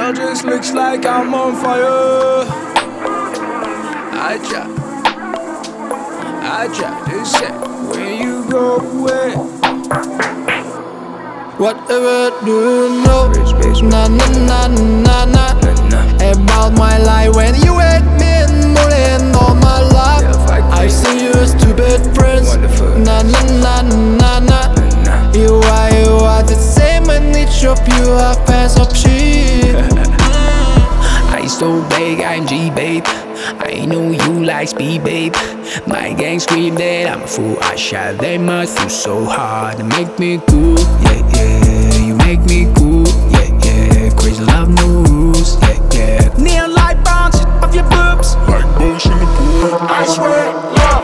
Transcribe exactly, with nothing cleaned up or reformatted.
Girl, just looks like I'm on fire. I try, I try to say when you go away. Whatever do you know? Na na na na na about my life when you hate me and bullying all my life. I've seen you stupid friends. Na na na na na. You are you are the same and each of you are pairs of shit. I so big, I'm G, babe. I know you like speed, babe. My gang scream that I'm a fool. I shot they must do so hard to make me cool. Yeah, yeah, you make me cool. Yeah, yeah, crazy love no rules. Yeah, yeah. Neon light bounce off your boobs like bones in the pool. I swear, love.